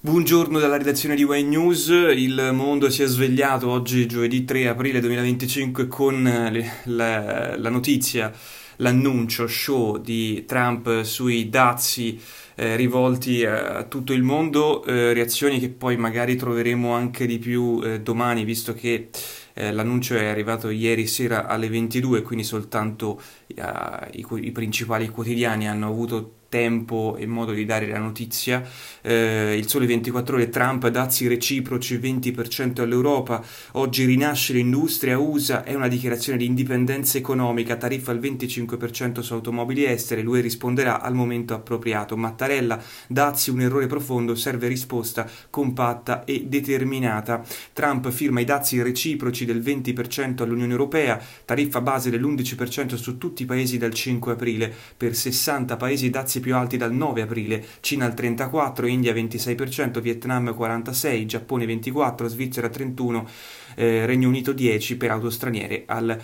Buongiorno dalla redazione di Wine News. Il mondo si è svegliato oggi, giovedì 3 aprile 2025, con la notizia, l'annuncio show di Trump sui dazi rivolti a tutto il mondo, reazioni che poi magari troveremo anche di più domani, visto che l'annuncio è arrivato ieri sera alle 22, quindi soltanto i principali quotidiani hanno avuto tempo e modo di dare la notizia. Il Sole 24 Ore: Trump, dazi reciproci 20% all'Europa, oggi rinasce l'industria USA, è una dichiarazione di indipendenza economica, tariffa al 25% su automobili estere, l'UE risponderà al momento appropriato. Mattarella, dazi un errore profondo, serve risposta compatta e determinata. Trump firma i dazi reciproci del 20% all'Unione Europea, tariffa base dell'11% su tutti i paesi dal 5 aprile, per 60 paesi dazi più alti dal 9 aprile, Cina al 34%, India 26%, Vietnam 46%, Giappone 24%, Svizzera 31%, Regno Unito 10%, per auto straniere al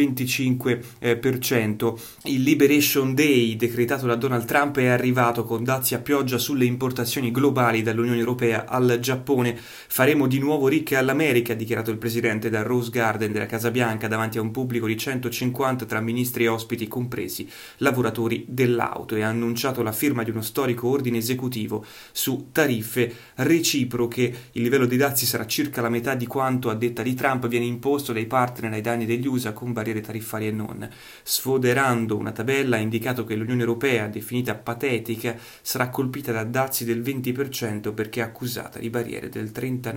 25%. Il Liberation Day decretato da Donald Trump è arrivato con dazi a pioggia sulle importazioni globali dall'Unione Europea al Giappone. Faremo di nuovo ricche all'America, ha dichiarato il presidente dal Rose Garden della Casa Bianca davanti a un pubblico di 150 tra ministri e ospiti, compresi lavoratori dell'auto, e ha annunciato la firma di uno storico ordine esecutivo su tariffe reciproche. Il livello dei dazi sarà circa la metà di quanto, a detta di Trump, viene imposto dai partner ai danni degli USA con barriere tariffarie e non. Sfoderando una tabella, ha indicato che l'Unione Europea, definita patetica, sarà colpita da dazi del 20% perché accusata di barriere del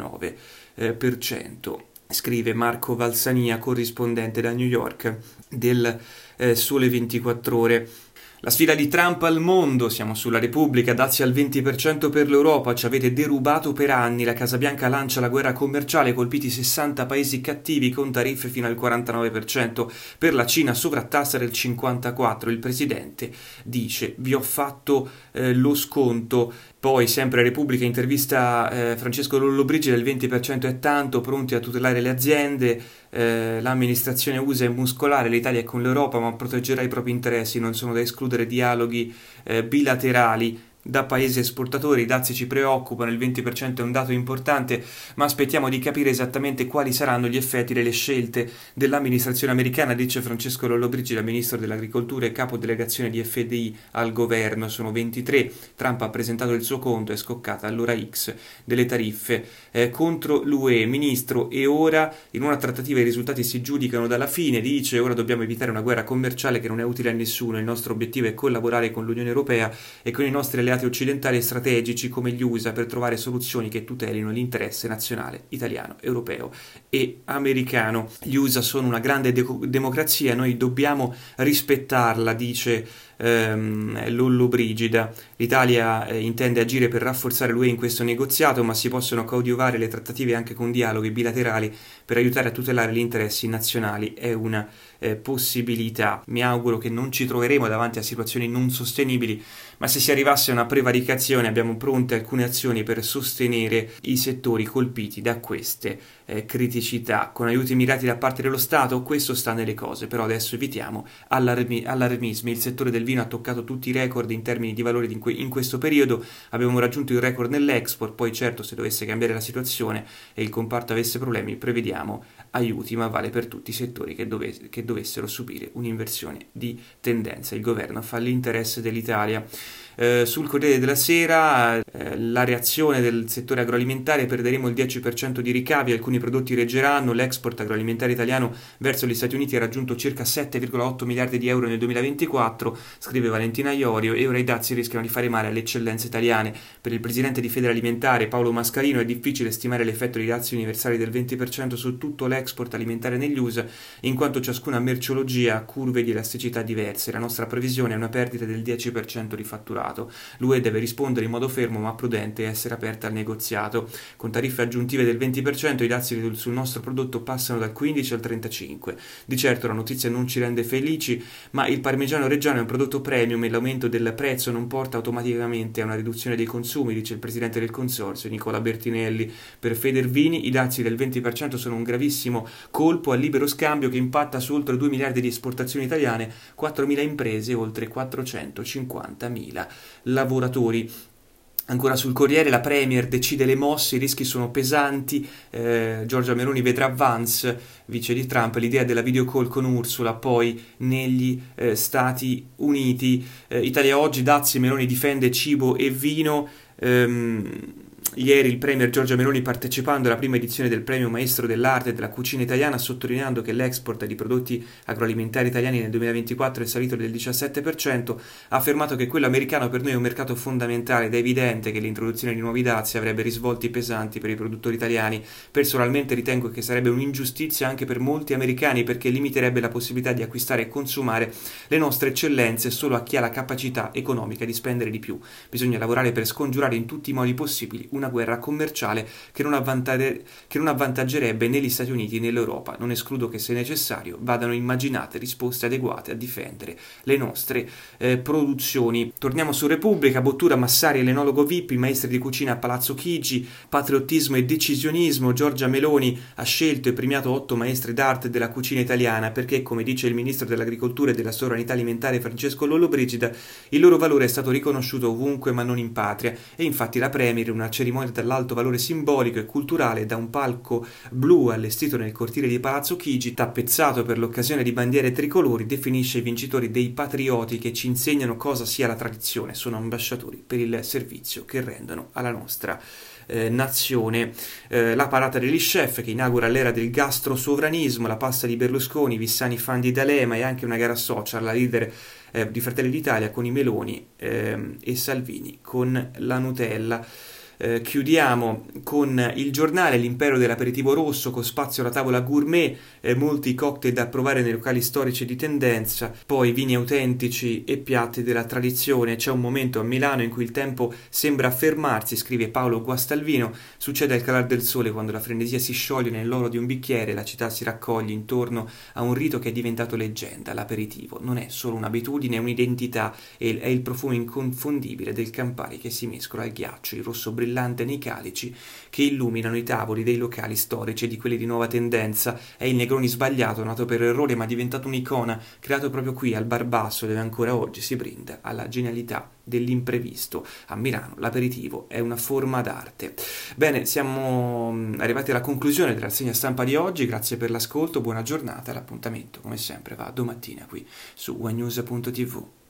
39%. Scrive Marco Valsania, corrispondente da New York del Sole 24 Ore. La sfida di Trump al mondo: siamo sulla Repubblica, dazi al 20% per l'Europa, ci avete derubato per anni. La Casa Bianca lancia la guerra commerciale, colpiti 60 paesi cattivi con tariffe fino al 49%, per la Cina sovrattassa del 54%. Il presidente dice: vi ho fatto lo sconto. Poi, sempre Repubblica, intervista Francesco Lollobrigida: il 20% è tanto, pronti a tutelare le aziende, l'amministrazione USA è muscolare, l'Italia è con l'Europa ma proteggerà i propri interessi, non sono da escludere dialoghi bilaterali. Da paesi esportatori i dazi ci preoccupano, il 20% è un dato importante, ma aspettiamo di capire esattamente quali saranno gli effetti delle scelte dell'amministrazione americana, dice Francesco Lollobrigida, ministro dell'agricoltura e capo delegazione di FDI al governo. Sono 23. Trump ha presentato il suo conto, è scoccata all'ora X delle tariffe contro l'UE. Ministro, e ora in una trattativa i risultati si giudicano dalla fine, dice: ora dobbiamo evitare una guerra commerciale che non è utile a nessuno, il nostro obiettivo è collaborare con l'Unione Europea e con i nostri alleati occidentali e strategici come gli USA per trovare soluzioni che tutelino l'interesse nazionale italiano, europeo e americano. Gli USA sono una grande democrazia, noi dobbiamo rispettarla, dice Lollobrigida. L'Italia intende agire per rafforzare l'UE in questo negoziato, ma si possono coadiuvare le trattative anche con dialoghi bilaterali per aiutare a tutelare gli interessi nazionali. È una possibilità. Mi auguro che non ci troveremo davanti a situazioni non sostenibili, ma se si arrivasse a una prevaricazione abbiamo pronte alcune azioni per sostenere i settori colpiti da queste criticità, con aiuti mirati da parte dello Stato. Questo sta nelle cose, però adesso evitiamo allarmismi. Il settore del vino ha toccato tutti i record in termini di valore in questo periodo, abbiamo raggiunto il record nell'export. Poi certo, se dovesse cambiare la situazione e il comparto avesse problemi, prevediamo aiuti, ma vale per tutti i settori che dovessero subire un'inversione di tendenza. Il governo fa l'interesse dell'Italia. Sul Corriere della Sera la reazione del settore agroalimentare: perderemo il 10% di ricavi, alcuni prodotti reggeranno, l'export agroalimentare italiano verso gli Stati Uniti ha raggiunto circa 7,8 miliardi di euro nel 2024, scrive Valentina Iorio, e ora i dazi rischiano di fare male alle eccellenze italiane. Per il presidente di Federalimentare Paolo Mascarino è difficile stimare l'effetto dei dazi universali del 20% su tutto l'export alimentare negli USA, in quanto ciascuna merceologia ha curve di elasticità diverse. La nostra previsione è una perdita del 10% di fatturato. L'UE deve rispondere in modo fermo ma prudente e essere aperta al negoziato. Con tariffe aggiuntive del 20% i dazi sul nostro prodotto passano dal 15 al 35%. Di certo la notizia non ci rende felici, ma il parmigiano reggiano è un prodotto premium e l'aumento del prezzo non porta automaticamente a una riduzione dei consumi, dice il presidente del consorzio Nicola Bertinelli. Per Federvini i dazi del 20% sono un gravissimo colpo al libero scambio che impatta su oltre 2 miliardi di esportazioni italiane, 4.000 imprese e oltre 450.000 lavoratori. Ancora sul Corriere, la Premier decide le mosse, i rischi sono pesanti, Giorgia Meloni vedrà Vance, vice di Trump, l'idea della video call con Ursula, poi negli Stati Uniti, Italia Oggi, Dazi, Meloni difende cibo e vino, ieri il Premier Giorgia Meloni, partecipando alla prima edizione del Premio Maestro dell'Arte e della Cucina Italiana, sottolineando che l'export di prodotti agroalimentari italiani nel 2024 è salito del 17%, ha affermato che quello americano per noi è un mercato fondamentale ed è evidente che l'introduzione di nuovi dazi avrebbe risvolti pesanti per i produttori italiani. Personalmente ritengo che sarebbe un'ingiustizia anche per molti americani, perché limiterebbe la possibilità di acquistare e consumare le nostre eccellenze solo a chi ha la capacità economica di spendere di più. Bisogna lavorare per scongiurare in tutti i modi possibili una guerra commerciale che non avvantaggerebbe né gli Stati Uniti né l'Europa. Non escludo che, se necessario, vadano immaginate risposte adeguate a difendere le nostre produzioni. Torniamo su Repubblica, Bottura, Massari e l'enologo VIP, i maestri di cucina a Palazzo Chigi, patriottismo e decisionismo. Giorgia Meloni ha scelto e premiato 8 maestri d'arte della cucina italiana perché, come dice il ministro dell'Agricoltura e della Sovranità Alimentare Francesco Lollobrigida, il loro valore è stato riconosciuto ovunque ma non in patria, e infatti la Premier, una cerimonia dall'alto valore simbolico e culturale, da un palco blu allestito nel cortile di Palazzo Chigi, tappezzato per l'occasione di bandiere tricolori, definisce i vincitori dei patrioti che ci insegnano cosa sia la tradizione, sono ambasciatori per il servizio che rendono alla nostra nazione. La parata degli chef che inaugura l'era del gastrosovranismo, la pasta di Berlusconi, Vissani fan di D'Alema, e anche una gara social, la leader di Fratelli d'Italia con i meloni e Salvini con la Nutella. Chiudiamo con il Giornale, l'impero dell'aperitivo rosso con spazio alla tavola gourmet, molti cocktail da provare nei locali storici di tendenza, poi vini autentici e piatti della tradizione. C'è un momento a Milano in cui il tempo sembra fermarsi, scrive Paolo Guastalvino, succede al calar del sole quando la frenesia si scioglie nell'oro di un bicchiere, la città si raccoglie intorno a un rito che è diventato leggenda. L'aperitivo non è solo un'abitudine, è un'identità, è il profumo inconfondibile del Campari che si mescola al ghiaccio, il rosso brillante nei calici che illuminano i tavoli dei locali storici e di quelli di nuova tendenza. È il Negroni sbagliato, nato per errore ma diventato un'icona, creato proprio qui al Bar Basso, dove ancora oggi si brinda alla genialità dell'imprevisto. A Milano l'aperitivo è una forma d'arte. Bene, siamo arrivati alla conclusione della rassegna stampa di oggi, grazie per l'ascolto, buona giornata, l'appuntamento come sempre va domattina qui su ynews.tv.